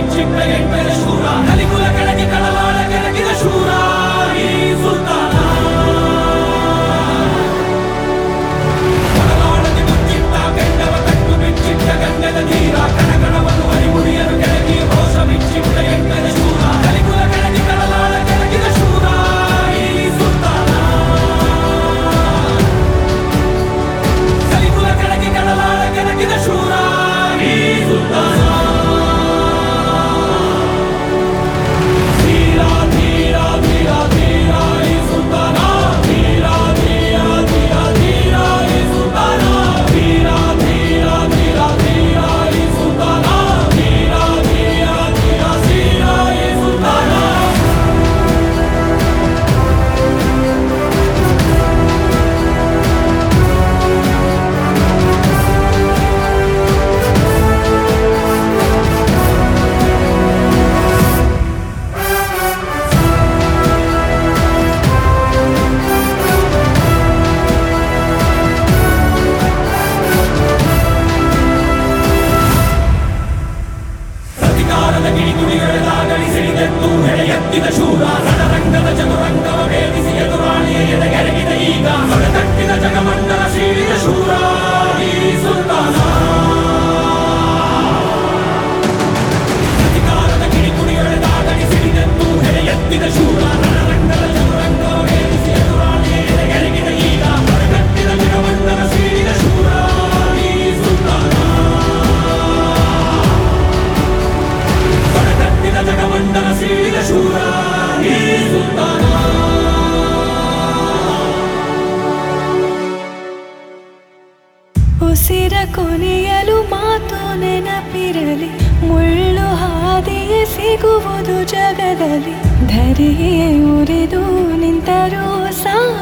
ಮಿಂಚಿಟ್ಟ ಎಂಟರ ಶೂರ ಕಲಿಕುಲ ಕೆಳಗೆ ಕಳವಾಳ ಕೆಳಗಿನ ಶೂರ ಈ ಸುಲ್ತಾನ ಕಳವಾಳಕ್ಕೆ ಮುಚ್ಚಿಟ್ಟ ಕೆಂಡವ ಕಟ್ಟು ಮಿಂಚಿಟ್ಟ ಗಂಗದ ಧೀರ ಕಣಕಣವನ್ನು ಹರಿಮುಡಿಯನು ಕೆಳಗಿ ರೋಷ ಮಿಂಚಿಟ್ಟ ಎಂಟರ ಶೂರ ಕಲಿಕುಲ ಕೆಳಗೆ ಕಳವಾಳ ಕೆಳಗಿನ ಶೂರ ಈ ಸುಲ್ತಾನ ಕಲಿಕುಲ ಕೆಳಗೆ ಕಳವಾಳ ಕೆಳಗಿನ ಶೂರ ಈ ಸುಲ್ತಾನ ಎತ್ತಿದ ಶೂರ ರಣರಂಗದ ಚದುರಂಗವ ಭೇದಿಸಿ ಎದುರಾಳಿಯ ಎದೆಗೆರಗಿದ ಈಗ ಹೊಡೆತಟ್ಟಿದ ಜಗಮಂಡಲ ಸೀಳಿದ ಶೂರ ಈ ಸುಲ್ತಾನ ಅಧಿಕಾರದ ಕಿಡಿಕುಡಿಯೊಡೆದಾಗಲಿ ಸಿಡಿದೆದ್ದು ಹೆಡೆ ಎತ್ತಿದ ಶೂರ ರಣರಂಗದ ಚದುರಂಗವ ಭೇದಿಸಿ ಎದುರಾಳಿಯ ಎದೆಗೆರಗಿದ ಈಗ ಹೊಡೆತಟ್ಟಿದ ಜಗಮಂಡಲ ಸೀಳಿದ ಶೂರ ಈ ಸುಲ್ತಾನ ಹೊಡೆತಟ್ಟಿದ ಜಗಮಂಡಲ ಸೀಳಿದ ಶೂರ ಈ ಸುಲ್ತಾನ ಉಸಿರ ಕೊನೆಯಲು ಮಾತು ನೆನಪಿರಲಿ ಮುಳ್ಳು ಹಾದಿಯೇ ಸಿಗುವುದು ಜಗದಲ್ಲಿ ಧರೆಯೇ ಉರಿದು ನಿಂತರೂ